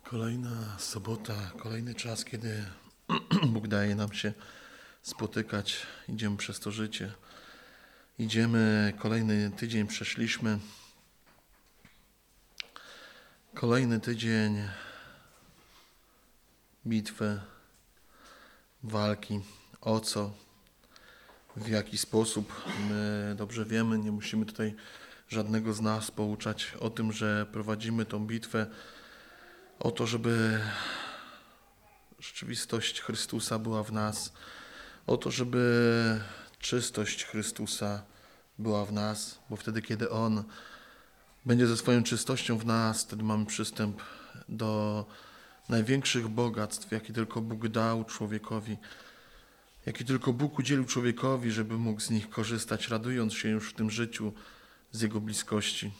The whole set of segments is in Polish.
Kolejna sobota, kolejny czas, kiedy Bóg daje nam się spotykać. Idziemy przez to życie. Kolejny tydzień przeszliśmy. Kolejny tydzień bitwy, walki. O co? W jaki sposób? My dobrze wiemy, nie musimy tutaj żadnego z nas pouczać o tym, że prowadzimy tą bitwę o to, żeby rzeczywistość Chrystusa była w nas, o to, żeby czystość Chrystusa była w nas, bo wtedy, kiedy On będzie ze swoją czystością w nas, wtedy mamy przystęp do największych bogactw, jakie tylko Bóg dał człowiekowi, jakie tylko Bóg udzielił człowiekowi, żeby mógł z nich korzystać, radując się już w tym życiu z Jego bliskości.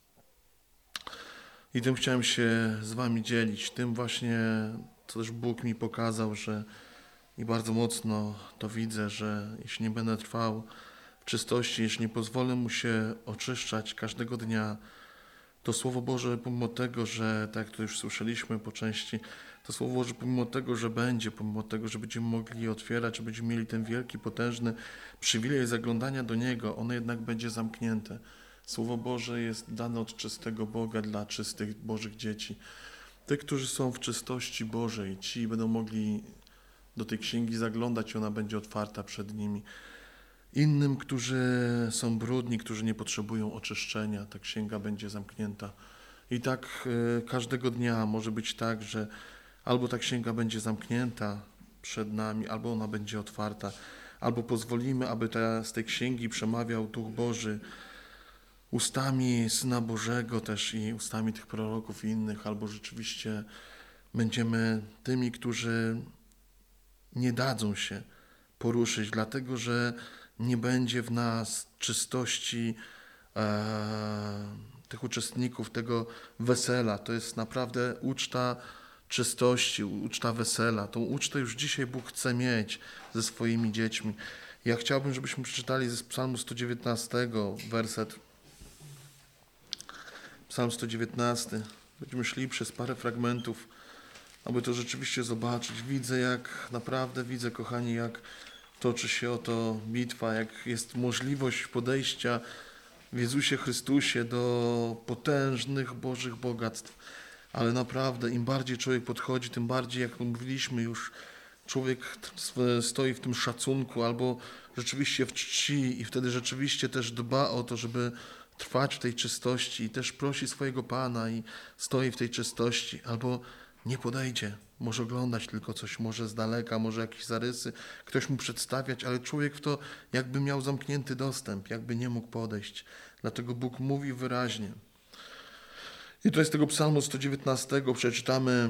I tym chciałem się z wami dzielić, tym właśnie, co też Bóg mi pokazał, i bardzo mocno to widzę, że jeśli nie będę trwał w czystości, jeśli nie pozwolę Mu się oczyszczać każdego dnia, to Słowo Boże, pomimo tego, że tak jak to już słyszeliśmy po części, to Słowo Boże, pomimo tego, że będziemy mogli otwierać, że będziemy mieli ten wielki, potężny przywilej zaglądania do Niego, ono jednak będzie zamknięte. Słowo Boże jest dane od czystego Boga dla czystych Bożych dzieci. Tych, którzy są w czystości Bożej, ci będą mogli do tej księgi zaglądać i ona będzie otwarta przed nimi. Innym, którzy są brudni, którzy nie potrzebują oczyszczenia, ta księga będzie zamknięta. I tak każdego dnia może być tak, że albo ta księga będzie zamknięta przed nami, albo ona będzie otwarta, albo pozwolimy, aby z tej księgi przemawiał Duch Boży, ustami Syna Bożego też i ustami tych proroków i innych, albo rzeczywiście będziemy tymi, którzy nie dadzą się poruszyć, dlatego że nie będzie w nas czystości tych uczestników tego wesela. To jest naprawdę uczta czystości, uczta wesela. Tą ucztę już dzisiaj Bóg chce mieć ze swoimi dziećmi. Ja chciałbym, żebyśmy przeczytali ze Psalmu 119, werset Psalm 119. Będziemy szli przez parę fragmentów, aby to rzeczywiście zobaczyć. Widzę, kochani, jak toczy się oto bitwa, jak jest możliwość podejścia w Jezusie Chrystusie do potężnych Bożych bogactw. Ale naprawdę, im bardziej człowiek podchodzi, tym bardziej, jak mówiliśmy już, człowiek stoi w tym szacunku albo rzeczywiście w czci i wtedy rzeczywiście też dba o to, żeby trwać w tej czystości i też prosi swojego Pana i stoi w tej czystości, albo nie podejdzie, może oglądać tylko coś, może z daleka, może jakieś zarysy, ktoś mu przedstawiać, ale człowiek w to jakby miał zamknięty dostęp, jakby nie mógł podejść. Dlatego Bóg mówi wyraźnie. I to jest tego Psalmu 119, przeczytamy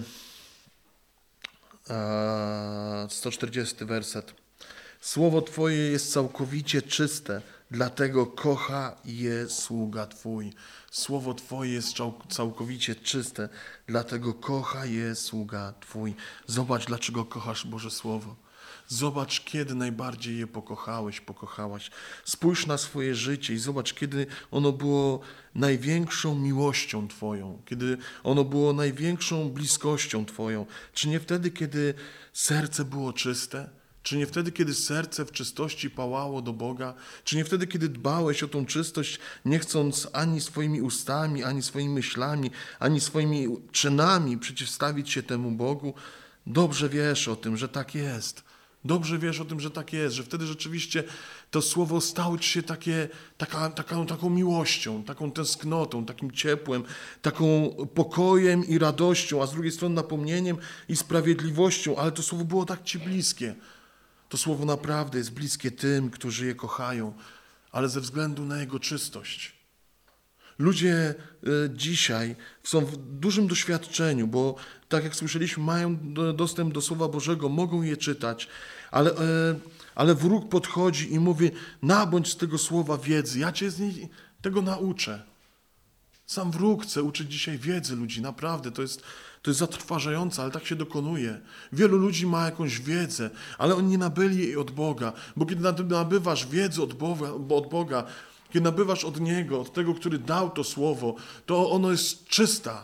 140 werset. Słowo Twoje jest całkowicie czyste, dlatego kocha je sługa Twój. Słowo Twoje jest całkowicie czyste, dlatego kocha je sługa Twój. Zobacz, dlaczego kochasz Boże Słowo. Zobacz, kiedy najbardziej je pokochałaś. Spójrz na swoje życie i zobacz, kiedy ono było największą miłością Twoją, kiedy ono było największą bliskością Twoją. Czy nie wtedy, kiedy serce było czyste? Czy nie wtedy, kiedy serce w czystości pałało do Boga? Czy nie wtedy, kiedy dbałeś o tą czystość, nie chcąc ani swoimi ustami, ani swoimi myślami, ani swoimi czynami przeciwstawić się temu Bogu? Dobrze wiesz o tym, że tak jest. Dobrze wiesz o tym, że tak jest, że wtedy rzeczywiście to słowo stało ci się taką miłością, taką tęsknotą, takim ciepłem, taką pokojem i radością, a z drugiej strony napomnieniem i sprawiedliwością, ale to słowo było tak ci bliskie. To słowo naprawdę jest bliskie tym, którzy je kochają, ale ze względu na jego czystość. Ludzie dzisiaj są w dużym doświadczeniu, bo tak jak słyszeliśmy, mają dostęp do Słowa Bożego, mogą je czytać, ale wróg podchodzi i mówi: nabądź z tego słowa wiedzy, ja cię z niej tego nauczę. Sam wróg chce uczyć dzisiaj wiedzy ludzi, naprawdę, to jest zatrważające, ale tak się dokonuje. Wielu ludzi ma jakąś wiedzę, ale oni nie nabyli jej od Boga, bo kiedy nabywasz wiedzę od Boga, kiedy nabywasz od Niego, od tego, który dał to słowo, to ono jest czysta,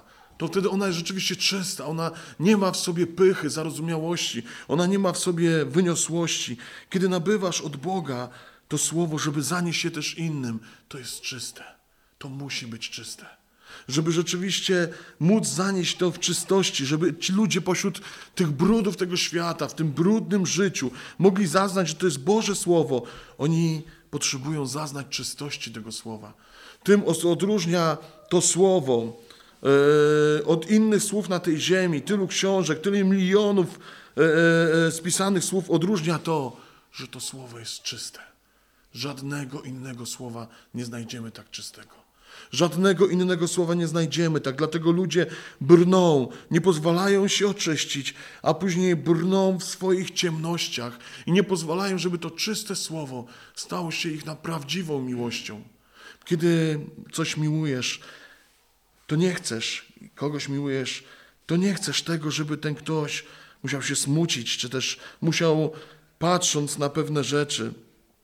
to wtedy ona jest rzeczywiście czysta. Ona nie ma w sobie pychy, zarozumiałości. Ona nie ma w sobie wyniosłości. Kiedy nabywasz od Boga to słowo, żeby zanieść je też innym, to jest czyste. To musi być czyste. Żeby rzeczywiście móc zanieść to w czystości, żeby ci ludzie pośród tych brudów tego świata, w tym brudnym życiu mogli zaznać, że to jest Boże Słowo. Oni potrzebują zaznać czystości tego Słowa. Tym odróżnia to Słowo od innych słów na tej ziemi, tylu książek, tylu milionów spisanych słów, odróżnia to, że to Słowo jest czyste. Żadnego innego słowa nie znajdziemy tak czystego. Żadnego innego słowa nie znajdziemy, tak dlatego ludzie brną, nie pozwalają się oczyścić, a później brną w swoich ciemnościach i nie pozwalają, żeby to czyste słowo stało się ich na prawdziwą miłością. Kiedy coś miłujesz, to nie chcesz, kogoś miłujesz, to nie chcesz tego, żeby ten ktoś musiał się smucić, czy też musiał, patrząc na pewne rzeczy,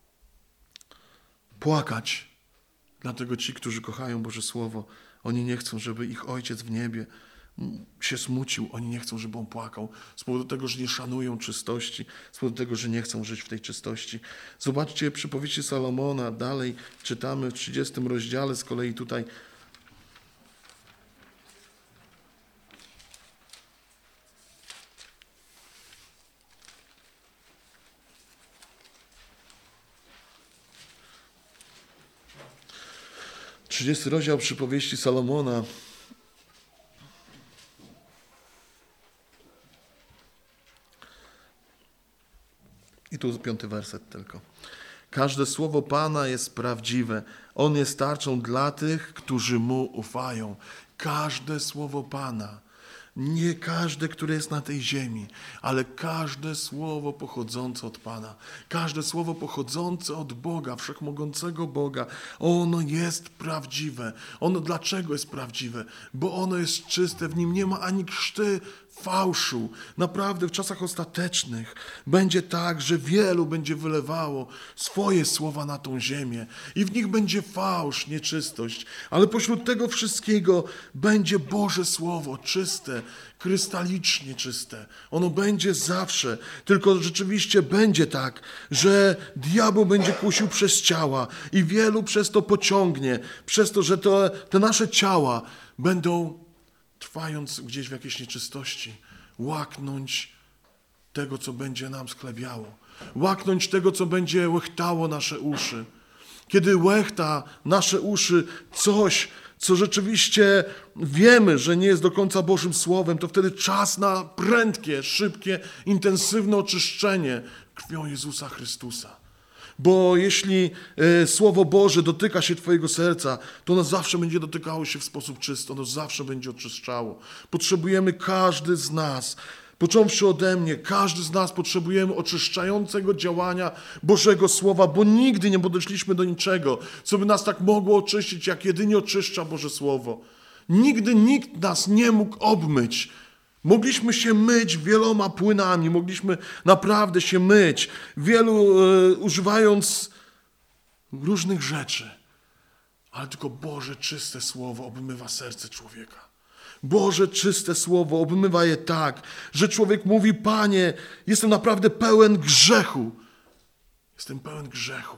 płakać. Dlatego ci, którzy kochają Boże Słowo, oni nie chcą, żeby ich Ojciec w niebie się smucił. Oni nie chcą, żeby On płakał. Z powodu tego, że nie szanują czystości. Z powodu tego, że nie chcą żyć w tej czystości. Zobaczcie przypowieści Salomona. Dalej czytamy w 30 rozdziale z kolei tutaj. Trzydziesty rozdział przypowieści Salomona. I tu 5 werset tylko. Każde słowo Pana jest prawdziwe. On jest tarczą dla tych, którzy Mu ufają. Każde słowo Pana. Nie każde, które jest na tej ziemi, ale każde słowo pochodzące od Pana. Każde słowo pochodzące od Boga, wszechmogącego Boga. Ono jest prawdziwe. Ono dlaczego jest prawdziwe? Bo ono jest czyste, w nim nie ma ani krzty fałszu. Naprawdę w czasach ostatecznych będzie tak, że wielu będzie wylewało swoje słowa na tą ziemię i w nich będzie fałsz, nieczystość, ale pośród tego wszystkiego będzie Boże Słowo czyste, krystalicznie czyste. Ono będzie zawsze, tylko rzeczywiście będzie tak, że diabeł będzie kusił przez ciała i wielu przez to pociągnie, przez to, że te nasze ciała będą, trwając gdzieś w jakiejś nieczystości, łaknąć tego, co będzie nam sklebiało. Łaknąć tego, co będzie łechtało nasze uszy. Kiedy łechta nasze uszy coś, co rzeczywiście wiemy, że nie jest do końca Bożym Słowem, to wtedy czas na prędkie, szybkie, intensywne oczyszczenie krwią Jezusa Chrystusa. Bo jeśli Słowo Boże dotyka się Twojego serca, to ono zawsze będzie dotykało się w sposób czysty, ono zawsze będzie oczyszczało. Potrzebujemy każdy z nas, począwszy ode mnie, każdy z nas potrzebujemy oczyszczającego działania Bożego Słowa, bo nigdy nie podeszliśmy do niczego, co by nas tak mogło oczyścić, jak jedynie oczyszcza Boże Słowo. Nigdy nikt nas nie mógł obmyć. Mogliśmy się myć wieloma płynami, mogliśmy naprawdę się myć, używając różnych rzeczy, ale tylko Boże czyste Słowo obmywa serce człowieka. Boże czyste Słowo obmywa je tak, że człowiek mówi: Panie, jestem naprawdę pełen grzechu. Jestem pełen grzechu.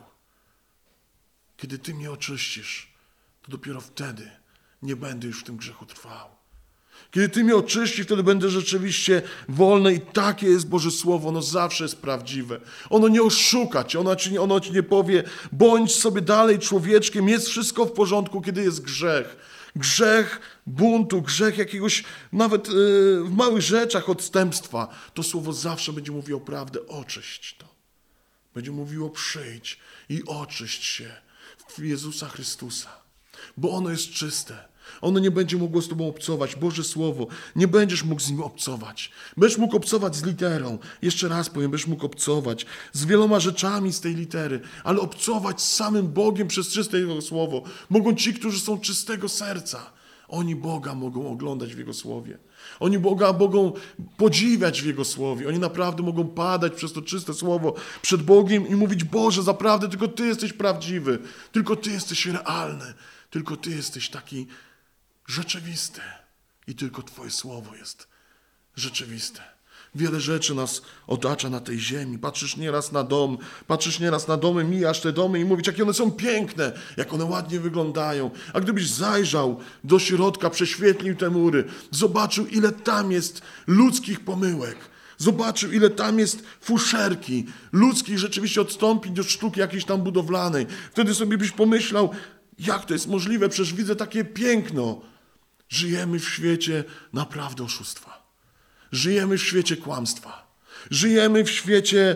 Kiedy Ty mnie oczyścisz, to dopiero wtedy nie będę już w tym grzechu trwał. Kiedy Ty mnie oczyścisz, wtedy będę rzeczywiście wolny i takie jest Boże Słowo. Ono zawsze jest prawdziwe. Ono nie oszuka Cię, ono Ci nie powie: bądź sobie dalej człowieczkiem, jest wszystko w porządku, kiedy jest grzech. Grzech buntu, grzech jakiegoś, nawet w małych rzeczach odstępstwa. To Słowo zawsze będzie mówiło prawdę: oczyść to. Będzie mówiło: przyjdź i oczyść się w Jezusa Chrystusa. Bo ono jest czyste. Ono nie będzie mogło z Tobą obcować. Boże Słowo, nie będziesz mógł z nim obcować. Będziesz mógł obcować z literą. Jeszcze raz powiem, będziesz mógł obcować z wieloma rzeczami z tej litery, ale obcować z samym Bogiem przez czyste Jego Słowo mogą ci, którzy są czystego serca. Oni Boga mogą oglądać w Jego Słowie. Oni Boga mogą podziwiać w Jego Słowie. Oni naprawdę mogą padać przez to czyste Słowo przed Bogiem i mówić: Boże, zaprawdę tylko Ty jesteś prawdziwy. Tylko Ty jesteś realny. Tylko Ty jesteś taki rzeczywisty. I tylko Twoje słowo jest rzeczywiste. Wiele rzeczy nas otacza na tej ziemi. Patrzysz nieraz na dom, patrzysz nieraz na domy, mijasz te domy i mówisz, jakie one są piękne, jak one ładnie wyglądają. A gdybyś zajrzał do środka, prześwietlił te mury, zobaczył, ile tam jest ludzkich pomyłek, zobaczył, ile tam jest fuszerki, ludzkich rzeczywiście odstąpień do sztuki jakiejś tam budowlanej. Wtedy sobie byś pomyślał, jak to jest możliwe, przecież widzę takie piękno. Żyjemy w świecie naprawdę oszustwa. Żyjemy w świecie kłamstwa. Żyjemy w świecie,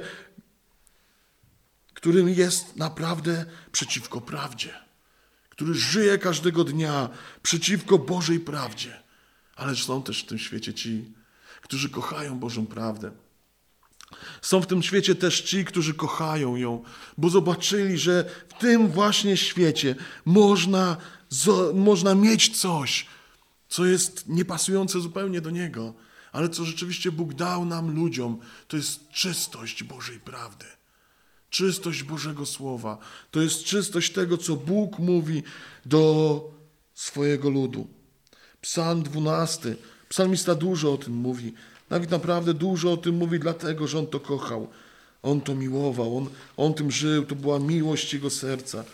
którym jest naprawdę przeciwko prawdzie. Który żyje każdego dnia przeciwko Bożej prawdzie. Ale są też w tym świecie ci, którzy kochają Bożą prawdę. Są w tym świecie też ci, którzy kochają ją, bo zobaczyli, że w tym właśnie świecie można mieć coś, co jest niepasujące zupełnie do Niego, ale co rzeczywiście Bóg dał nam, ludziom, to jest czystość Bożej prawdy. Czystość Bożego Słowa. To jest czystość tego, co Bóg mówi do swojego ludu. Psalm 12. Psalmista dużo o tym mówi. Nawet naprawdę dużo o tym mówi, dlatego, że on to kochał. On to miłował. On tym żył. To była miłość jego serca.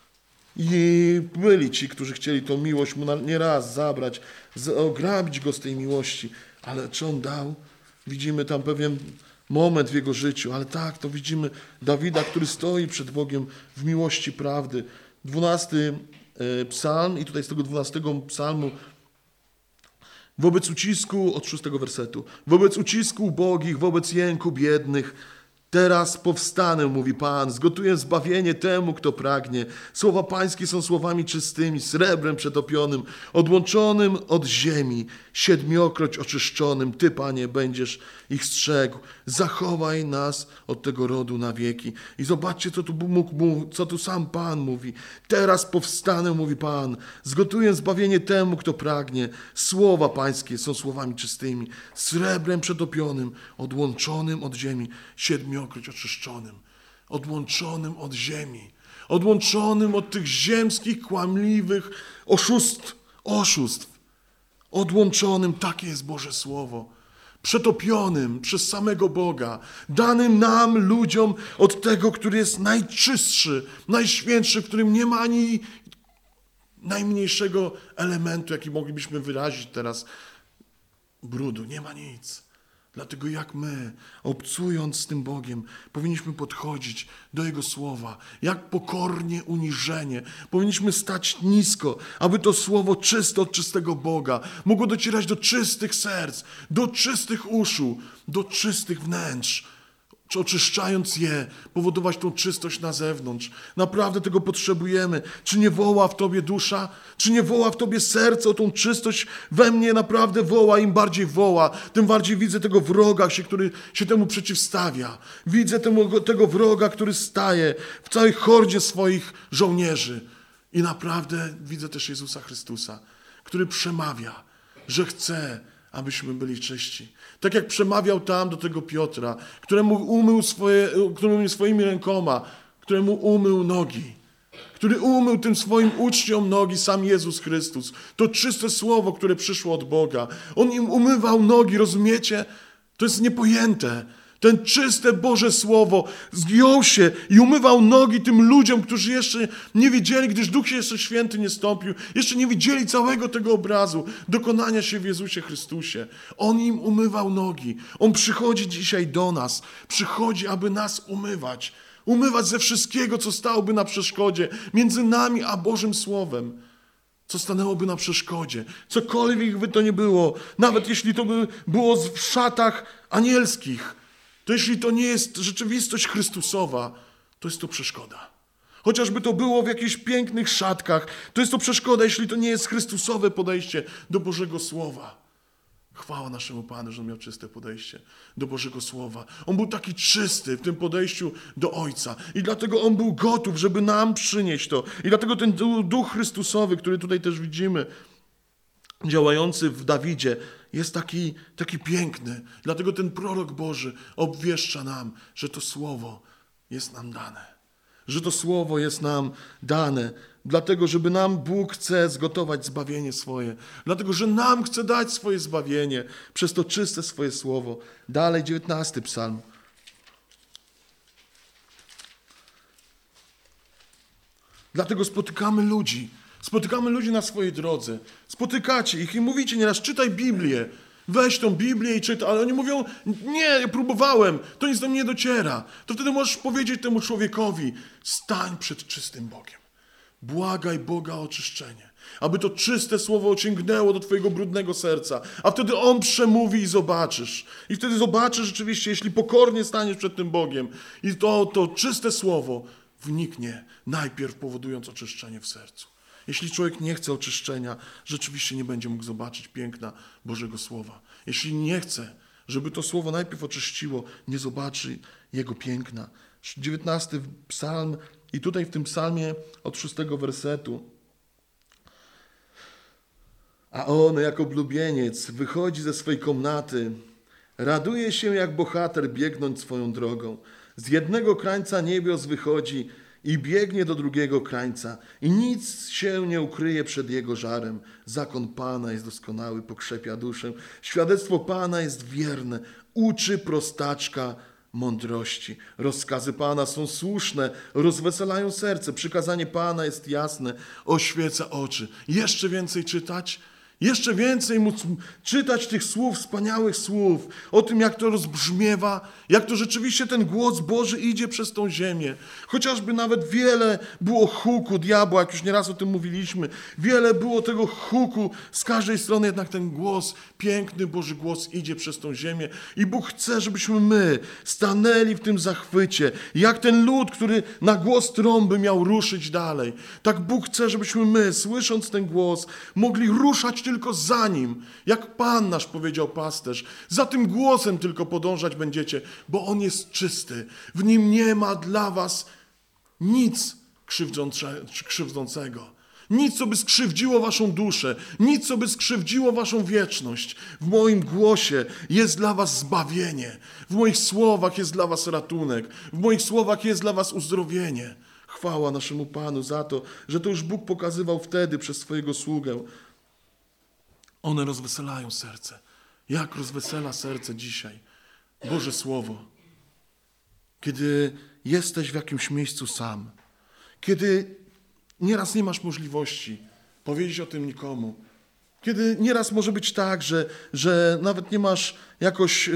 I byli ci, którzy chcieli tą miłość mu nieraz zabrać, ograbić go z tej miłości. Ale czy on dał? Widzimy tam pewien moment w jego życiu, ale tak, to widzimy Dawida, który stoi przed Bogiem w miłości prawdy. 12 psalm i tutaj z tego 12 psalmu wobec ucisku, od 6 wersetu, wobec ucisku ubogich, wobec jęku biednych, teraz powstanę, mówi Pan, zgotuję zbawienie temu, kto pragnie. Słowa Pańskie są słowami czystymi, srebrem przetopionym, odłączonym od ziemi, 7-krotnie oczyszczonym. Ty, Panie, będziesz ich strzegł. Zachowaj nas od tego rodu na wieki. I zobaczcie, co tu sam Pan mówi. Teraz powstanę, mówi Pan, zgotuję zbawienie temu, kto pragnie. Słowa Pańskie są słowami czystymi, srebrem przetopionym, odłączonym od ziemi, 7-krotnie oczyszczonym, odłączonym od ziemi, odłączonym od tych ziemskich, kłamliwych oszustw, odłączonym, takie jest Boże Słowo, przetopionym przez samego Boga, danym nam, ludziom, od tego, który jest najczystszy, najświętszy, w którym nie ma ani najmniejszego elementu, jaki moglibyśmy wyrazić teraz, brudu, nie ma nic. Dlatego jak my, obcując z tym Bogiem, powinniśmy podchodzić do Jego Słowa, jak pokornie, uniżenie. Powinniśmy stać nisko, aby to Słowo czyste od czystego Boga mogło docierać do czystych serc, do czystych uszu, do czystych wnętrz. Oczyszczając je, powodować tą czystość na zewnątrz. Naprawdę tego potrzebujemy. Czy nie woła w Tobie dusza? Czy nie woła w Tobie serce o tą czystość? We mnie naprawdę woła. Im bardziej woła, tym bardziej widzę tego wroga, który się temu przeciwstawia. Widzę tego wroga, który staje w całej hordzie swoich żołnierzy. I naprawdę widzę też Jezusa Chrystusa, który przemawia, że chce, abyśmy byli czyści. Tak jak przemawiał tam do tego Piotra, któremu swoimi rękoma, któremu umył nogi, który umył tym swoim uczniom nogi, sam Jezus Chrystus. To czyste słowo, które przyszło od Boga. On im umywał nogi, rozumiecie? To jest niepojęte. Ten czyste Boże Słowo zgiął się i umywał nogi tym ludziom, którzy jeszcze nie wiedzieli, gdyż Duch jeszcze Święty nie stąpił, jeszcze nie widzieli całego tego obrazu dokonania się w Jezusie Chrystusie. On im umywał nogi. On przychodzi dzisiaj do nas. Przychodzi, aby nas umywać. Umywać ze wszystkiego, co stałoby na przeszkodzie między nami a Bożym Słowem. Co stanęłoby na przeszkodzie. Cokolwiek by to nie było. Nawet jeśli to by było w szatach anielskich. To jeśli to nie jest rzeczywistość Chrystusowa, to jest to przeszkoda. Chociażby to było w jakichś pięknych szatkach, to jest to przeszkoda, jeśli to nie jest Chrystusowe podejście do Bożego Słowa. Chwała naszemu Panu, że on miał czyste podejście do Bożego Słowa. On był taki czysty w tym podejściu do Ojca i dlatego on był gotów, żeby nam przynieść to. I dlatego ten Duch Chrystusowy, który tutaj też widzimy, działający w Dawidzie, jest taki piękny. Dlatego ten prorok Boży obwieszcza nam, że to Słowo jest nam dane. że to słowo jest nam dane, dlatego, żeby nam Bóg chce zgotować zbawienie swoje, dlatego, że nam chce dać swoje zbawienie przez to czyste swoje słowo. Dalej 19 psalm. Dlatego spotykamy ludzi na swojej drodze. Spotykacie ich i mówicie nieraz, czytaj Biblię. Weź tą Biblię i czytaj. Ale oni mówią, nie, ja próbowałem, to nic do mnie nie dociera. To wtedy możesz powiedzieć temu człowiekowi, stań przed czystym Bogiem. Błagaj Boga o oczyszczenie, aby to czyste słowo osiągnęło do twojego brudnego serca. A wtedy On przemówi i zobaczysz. I wtedy zobaczysz rzeczywiście, jeśli pokornie staniesz przed tym Bogiem i to czyste słowo wniknie, najpierw powodując oczyszczenie w sercu. Jeśli człowiek nie chce oczyszczenia, rzeczywiście nie będzie mógł zobaczyć piękna Bożego Słowa. Jeśli nie chce, żeby to Słowo najpierw oczyściło, nie zobaczy jego piękna. 19 psalm i tutaj w tym psalmie od 6 wersetu. A on jako oblubieniec wychodzi ze swej komnaty, raduje się jak bohater biegnąc swoją drogą. Z jednego krańca niebios wychodzi i biegnie do drugiego krańca i nic się nie ukryje przed jego żarem. Zakon Pana jest doskonały, pokrzepia duszę. Świadectwo Pana jest wierne, uczy prostaczka mądrości. Rozkazy Pana są słuszne, rozweselają serce. Przykazanie Pana jest jasne, oświeca oczy. Jeszcze więcej czytać? Jeszcze więcej móc czytać tych słów, wspaniałych słów, o tym, jak to rozbrzmiewa, jak to rzeczywiście ten głos Boży idzie przez tą ziemię. Chociażby nawet wiele było huku diabła, jak już nieraz o tym mówiliśmy, wiele było tego huku z każdej strony, jednak ten głos, piękny Boży głos idzie przez tą ziemię i Bóg chce, żebyśmy my stanęli w tym zachwycie, jak ten lud, który na głos trąby miał ruszyć dalej. Tak Bóg chce, żebyśmy my, słysząc ten głos, mogli ruszać tylko za Nim, jak Pan nasz powiedział pasterz. Za tym głosem tylko podążać będziecie, bo On jest czysty. W Nim nie ma dla was nic krzywdzącego. Nic, co by skrzywdziło waszą duszę. Nic, co by skrzywdziło waszą wieczność. W moim głosie jest dla was zbawienie. W moich słowach jest dla was ratunek. W moich słowach jest dla was uzdrowienie. Chwała naszemu Panu za to, że to już Bóg pokazywał wtedy przez swojego sługę. One rozweselają serce. Jak rozwesela serce dzisiaj Boże Słowo? Kiedy jesteś w jakimś miejscu sam. Kiedy nieraz nie masz możliwości powiedzieć o tym nikomu. Kiedy nieraz może być tak, że nawet nie masz jakoś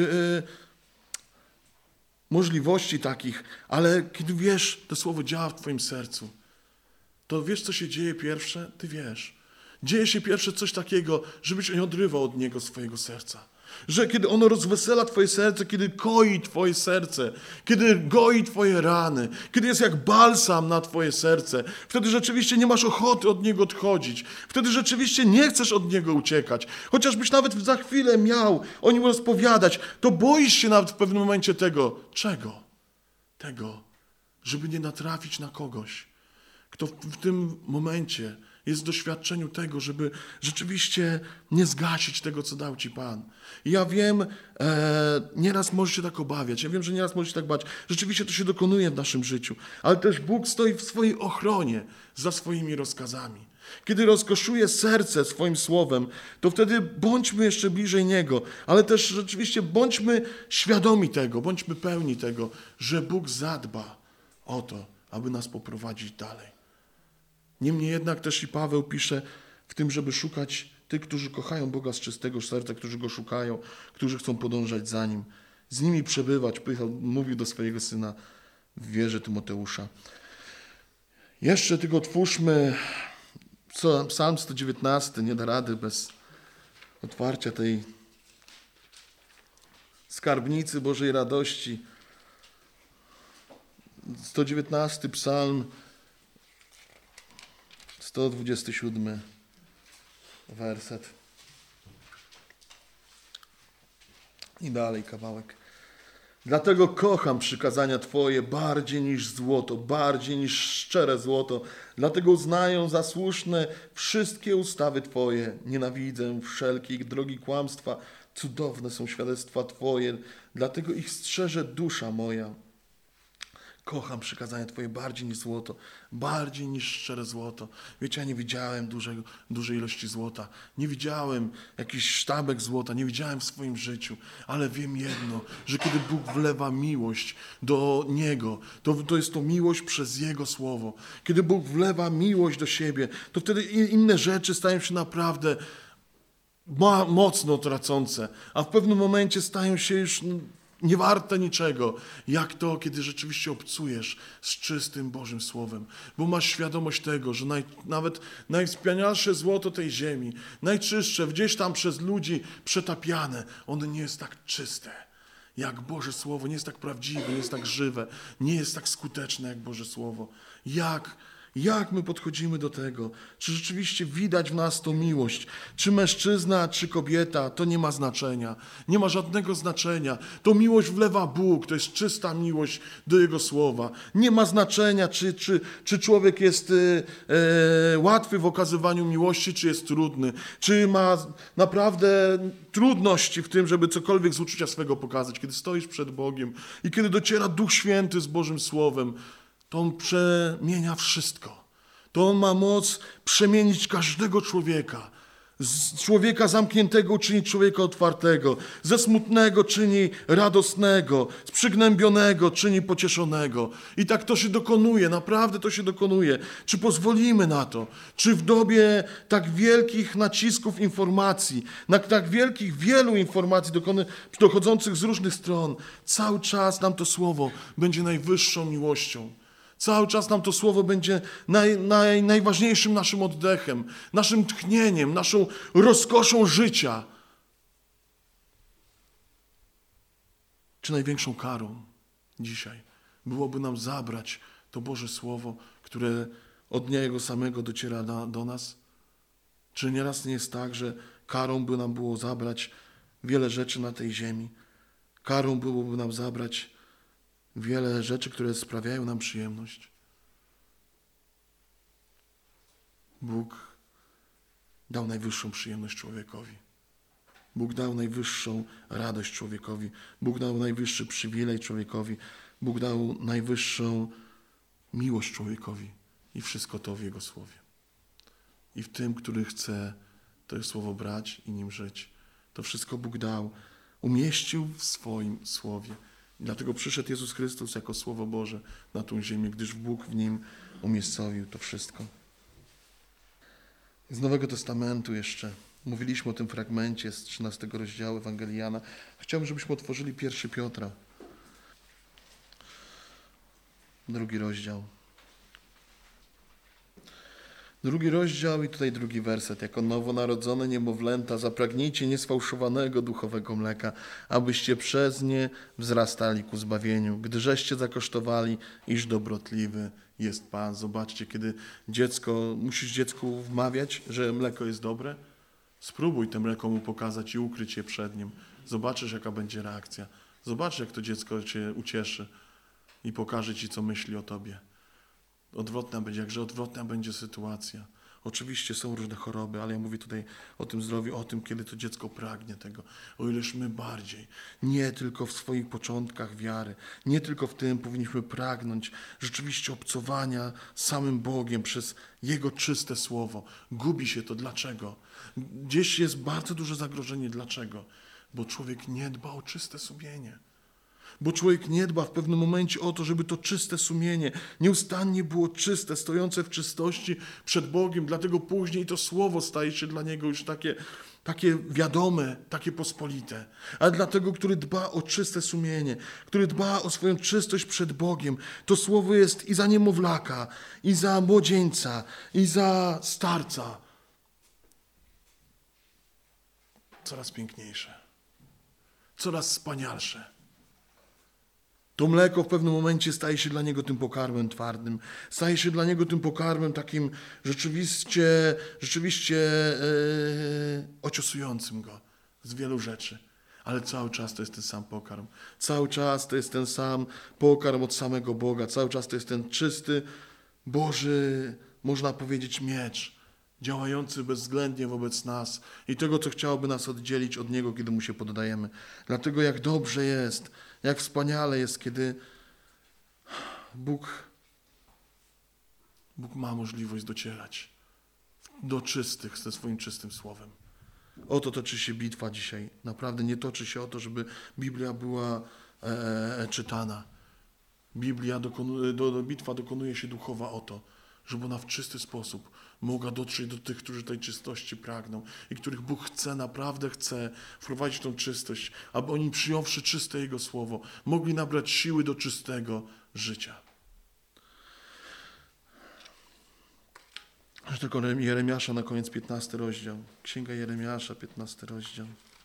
możliwości takich, ale kiedy wiesz, to Słowo działa w twoim sercu, to wiesz, co się dzieje pierwsze? Ty wiesz. Dzieje się pierwsze coś takiego, żebyś nie odrywał od Niego swojego serca. Że kiedy ono rozwesela twoje serce, kiedy koi twoje serce, kiedy goi twoje rany, kiedy jest jak balsam na twoje serce, wtedy rzeczywiście nie masz ochoty od Niego odchodzić. Wtedy rzeczywiście nie chcesz od Niego uciekać. Chociażbyś nawet za chwilę miał o Nim rozpowiadać, to boisz się nawet w pewnym momencie tego. Czego? Tego, żeby nie natrafić na kogoś, kto w tym momencie jest w doświadczeniu tego, żeby rzeczywiście nie zgasić tego, co dał ci Pan. I ja wiem, nieraz możesz się tak obawiać, ja wiem, że nieraz możesz się tak bać. Rzeczywiście to się dokonuje w naszym życiu, ale też Bóg stoi w swojej ochronie za swoimi rozkazami. Kiedy rozkoszuje serce swoim słowem, to wtedy bądźmy jeszcze bliżej Niego, ale też rzeczywiście bądźmy świadomi tego, bądźmy pełni tego, że Bóg zadba o to, aby nas poprowadzić dalej. Niemniej jednak też i Paweł pisze w tym, żeby szukać tych, którzy kochają Boga z czystego serca, którzy Go szukają, którzy chcą podążać za Nim, z nimi przebywać, mówił do swojego syna w wierze Tymoteusza. Jeszcze tylko otwórzmy Psalm 119, nie da rady bez otwarcia tej skarbnicy Bożej radości. 119 Psalm, 127 werset. I dalej kawałek. Dlatego kocham przykazania Twoje bardziej niż złoto, bardziej niż szczere złoto. Dlatego uznaję za słuszne wszystkie ustawy Twoje. Nienawidzę wszelkich drogi kłamstwa. Cudowne są świadectwa Twoje, dlatego ich strzeże dusza moja. Kocham przykazania Twoje bardziej niż złoto, bardziej niż szczere złoto. Wiecie, ja nie widziałem dużej ilości złota, nie widziałem jakiś sztabek złota, nie widziałem w swoim życiu, ale wiem jedno, że kiedy Bóg wlewa miłość do Niego, to jest to miłość przez Jego Słowo. Kiedy Bóg wlewa miłość do siebie, to wtedy inne rzeczy stają się naprawdę mocno tracące, a w pewnym momencie stają się już nie warte niczego, jak to, kiedy rzeczywiście obcujesz z czystym Bożym Słowem, bo masz świadomość tego, że nawet najwspanialsze złoto tej ziemi, najczystsze, gdzieś tam przez ludzi przetapiane, ono nie jest tak czyste jak Boże Słowo, nie jest tak prawdziwe, nie jest tak żywe, nie jest tak skuteczne jak Boże Słowo. Jak my podchodzimy do tego? Czy rzeczywiście widać w nas tą miłość? Czy mężczyzna, czy kobieta, to nie ma znaczenia. Nie ma żadnego znaczenia. To miłość wlewa Bóg, to jest czysta miłość do Jego Słowa. Nie ma znaczenia, czy człowiek jest łatwy w okazywaniu miłości, czy jest trudny. Czy ma naprawdę trudności w tym, żeby cokolwiek z uczucia swego pokazać. Kiedy stoisz przed Bogiem i kiedy dociera Duch Święty z Bożym Słowem, to On przemienia wszystko. To On ma moc przemienić każdego człowieka. Z człowieka zamkniętego uczynić człowieka otwartego. Ze smutnego czyni radosnego. Z przygnębionego czyni pocieszonego. I tak to się dokonuje, naprawdę to się dokonuje. Czy pozwolimy na to? Czy w dobie tak wielkich nacisków informacji, na tak wielu informacji dochodzących z różnych stron, cały czas nam to słowo będzie najwyższą miłością. Cały czas nam to słowo będzie najważniejszym naszym oddechem, naszym tchnieniem, naszą rozkoszą życia. Czy największą karą dzisiaj byłoby nam zabrać to Boże Słowo, które od Niego samego dociera do nas? Czy nieraz nie jest tak, że karą by nam było zabrać wiele rzeczy na tej ziemi? Karą byłoby nam zabrać wiele rzeczy, które sprawiają nam przyjemność. Bóg dał najwyższą przyjemność człowiekowi. Bóg dał najwyższą radość człowiekowi. Bóg dał najwyższy przywilej człowiekowi. Bóg dał najwyższą miłość człowiekowi. I wszystko to w Jego Słowie. I w tym, który chce to Słowo brać i nim żyć. To wszystko Bóg dał. Umieścił w swoim Słowie. I dlatego przyszedł Jezus Chrystus jako Słowo Boże na tą ziemię, gdyż Bóg w Nim umiejscowił to wszystko. Z Nowego Testamentu jeszcze mówiliśmy o tym fragmencie z 13 rozdziału Ewangelii Jana. Chciałbym, żebyśmy otworzyli 1 Piotra. 2 rozdział. 2 rozdział i tutaj 2 werset. Jako nowonarodzone niemowlęta zapragnijcie niesfałszowanego duchowego mleka, abyście przez nie wzrastali ku zbawieniu, gdyżeście zakosztowali, iż dobrotliwy jest Pan. Zobaczcie, kiedy musisz dziecku wmawiać, że mleko jest dobre, spróbuj to mleko mu pokazać i ukryć je przed nim. Zobaczysz, jaka będzie reakcja. Zobaczysz, jak to dziecko cię ucieszy i pokaże ci, co myśli o tobie. Jakże odwrotna będzie sytuacja. Oczywiście są różne choroby, ale ja mówię tutaj o tym zdrowiu, o tym, kiedy to dziecko pragnie tego. O ileż my bardziej. Nie tylko w swoich początkach wiary, nie tylko w tym powinniśmy pragnąć rzeczywiście obcowania z samym Bogiem przez Jego czyste Słowo. Gubi się to. Dlaczego? Gdzieś jest bardzo duże zagrożenie. Dlaczego? Bo człowiek nie dba o czyste sumienie. Bo człowiek nie dba w pewnym momencie o to, żeby to czyste sumienie nieustannie było czyste, stojące w czystości przed Bogiem. Dlatego później to słowo staje się dla niego już takie wiadome, takie pospolite. Ale dla tego, który dba o czyste sumienie, który dba o swoją czystość przed Bogiem, to słowo jest i za niemowlaka, i za młodzieńca, i za starca. Coraz piękniejsze, coraz wspanialsze. To mleko w pewnym momencie staje się dla niego tym pokarmem twardym. Staje się dla niego tym pokarmem takim rzeczywiście ociosującym go z wielu rzeczy. Ale cały czas to jest ten sam pokarm. Cały czas to jest ten sam pokarm od samego Boga. Cały czas to jest ten czysty, Boży, można powiedzieć, miecz, działający bezwzględnie wobec nas i tego, co chciałoby nas oddzielić od Niego, kiedy Mu się poddajemy. Dlatego jak dobrze jest, jak wspaniale jest, kiedy Bóg ma możliwość docierać do czystych ze swoim czystym słowem. Oto toczy się bitwa dzisiaj. Naprawdę nie toczy się o to, żeby Biblia była czytana. Bitwa dokonuje się duchowa o to, żeby ona w czysty sposób mogła dotrzeć do tych, którzy tej czystości pragną i których Bóg naprawdę chce wprowadzić tą czystość, aby oni, przyjąwszy czyste Jego Słowo, mogli nabrać siły do czystego życia. Aż tylko Jeremiasza na koniec 15 rozdział. Księga Jeremiasza, 15 rozdział.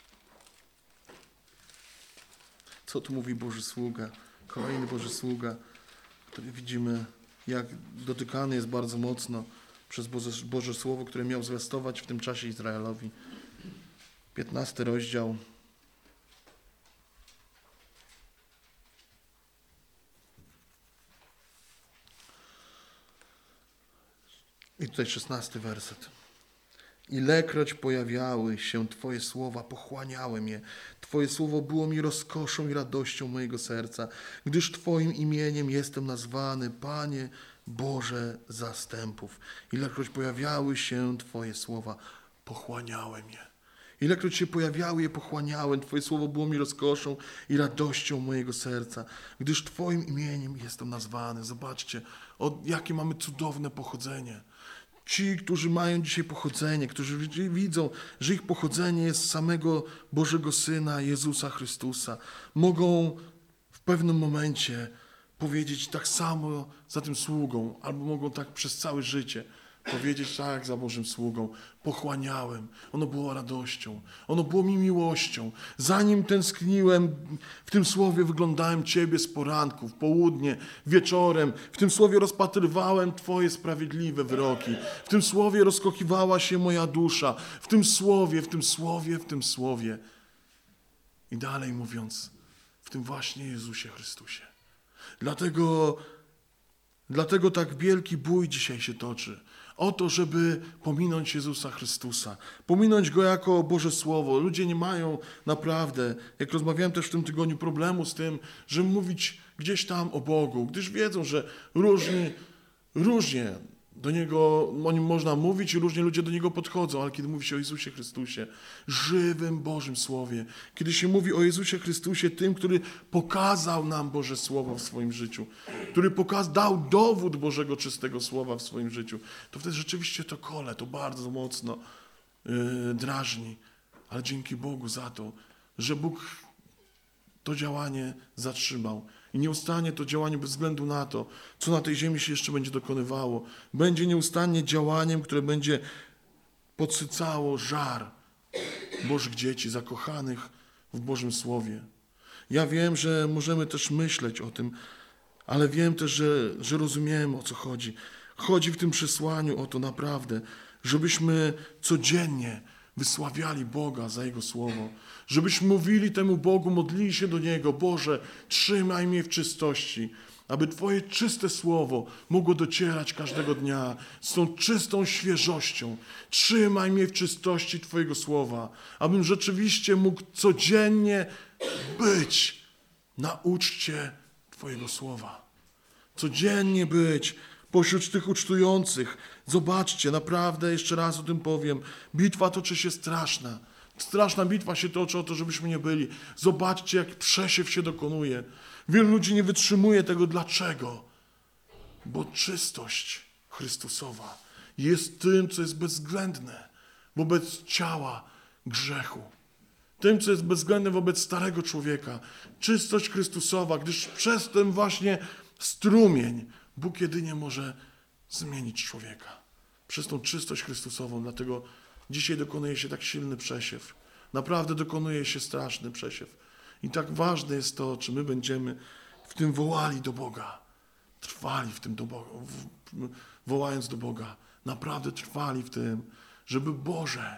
Co tu mówi Boży sługa? Kolejny Boży sługa, który widzimy, jak dotykany jest bardzo mocno przez Boże Słowo, które miał zwiastować w tym czasie Izraelowi. 15 rozdział. I tutaj 16 werset. Ilekroć pojawiały się Twoje słowa, pochłaniałem je. Twoje słowo było mi rozkoszą i radością mojego serca, gdyż Twoim imieniem jestem nazwany, Panie Boże zastępów. Ilekroć pojawiały się Twoje słowa, pochłaniałem je. Ilekroć się pojawiały, je pochłaniałem. Twoje słowo było mi rozkoszą i radością mojego serca, gdyż Twoim imieniem jestem nazwany. Zobaczcie, jakie mamy cudowne pochodzenie. Ci, którzy mają dzisiaj pochodzenie, którzy widzą, że ich pochodzenie jest z samego Bożego Syna, Jezusa Chrystusa, mogą w pewnym momencie powiedzieć tak samo za tym sługą, albo mogą tak przez całe życie powiedzieć tak za Bożym sługą. Pochłaniałem. Ono było radością. Ono było mi miłością. Zanim tęskniłem, w tym słowie wyglądałem Ciebie z poranku, w południe, wieczorem. W tym słowie rozpatrywałem Twoje sprawiedliwe wyroki. W tym słowie rozkochiwała się moja dusza. W tym słowie, w tym słowie, w tym słowie. I dalej mówiąc, w tym właśnie Jezusie Chrystusie. Dlatego tak wielki bój dzisiaj się toczy. O to, żeby pominąć Jezusa Chrystusa. Pominąć Go jako Boże Słowo. Ludzie nie mają naprawdę, jak rozmawiałem też w tym tygodniu, problemu z tym, żeby mówić gdzieś tam o Bogu, gdyż wiedzą, że różnie do Niego, o Nim można mówić i różnie ludzie do Niego podchodzą, ale kiedy mówi się o Jezusie Chrystusie, żywym Bożym Słowie, kiedy się mówi o Jezusie Chrystusie, tym, który pokazał nam Boże Słowo w swoim życiu, który dał dowód Bożego czystego Słowa w swoim życiu, to wtedy rzeczywiście to kole, to bardzo mocno drażni, ale dzięki Bogu za to, że Bóg to działanie zatrzymał. I nieustannie to działanie bez względu na to, co na tej ziemi się jeszcze będzie dokonywało, będzie nieustannie działaniem, które będzie podsycało żar Bożych dzieci, zakochanych w Bożym Słowie. Ja wiem, że możemy też myśleć o tym, ale wiem też, że rozumiemy, o co chodzi. Chodzi w tym przesłaniu o to naprawdę, żebyśmy codziennie wysławiali Boga za Jego Słowo. Żebyśmy mówili temu Bogu, modlili się do Niego. Boże, trzymaj mnie w czystości, aby Twoje czyste Słowo mogło docierać każdego dnia z tą czystą świeżością. Trzymaj mnie w czystości Twojego Słowa, abym rzeczywiście mógł codziennie być na uczcie Twojego Słowa. Codziennie być pośród tych ucztujących. Zobaczcie, naprawdę, jeszcze raz o tym powiem, bitwa toczy się straszna. Straszna bitwa się toczy o to, żebyśmy nie byli. Zobaczcie, jak przesiew się dokonuje. Wielu ludzi nie wytrzymuje tego. Dlaczego? Bo czystość Chrystusowa jest tym, co jest bezwzględne wobec ciała grzechu. Tym, co jest bezwzględne wobec starego człowieka. Czystość Chrystusowa, gdyż przez ten właśnie strumień Bóg jedynie może zmienić człowieka. Przez tą czystość Chrystusową. Dlatego dzisiaj dokonuje się tak silny przesiew. Naprawdę dokonuje się straszny przesiew. I tak ważne jest to, czy my będziemy w tym wołali do Boga. Trwali w tym do Boga, wołając do Boga. Naprawdę trwali w tym, żeby Boże,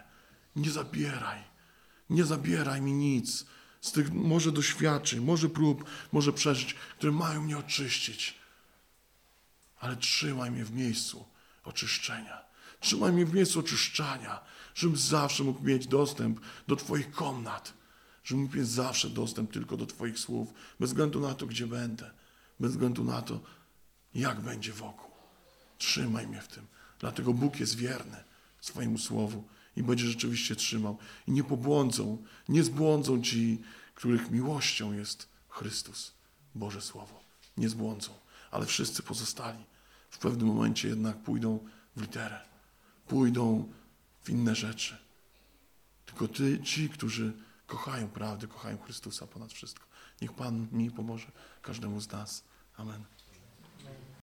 nie zabieraj mi nic z tych może doświadczeń, może prób, może przeżyć, które mają mnie oczyścić. Ale trzymaj mnie w miejscu oczyszczenia. Trzymaj mnie w miejscu oczyszczania, żebym zawsze mógł mieć dostęp do Twoich komnat. Żebym mógł mieć zawsze dostęp tylko do Twoich słów, bez względu na to, gdzie będę. Bez względu na to, jak będzie wokół. Trzymaj mnie w tym. Dlatego Bóg jest wierny swojemu słowu i będzie rzeczywiście trzymał. I nie zbłądzą ci, których miłością jest Chrystus, Boże Słowo. Nie zbłądzą, ale wszyscy pozostali w pewnym momencie jednak pójdą w literę. Pójdą w inne rzeczy. Tylko ci, którzy kochają prawdę, kochają Chrystusa ponad wszystko. Niech Pan mi pomoże, każdemu z nas. Amen.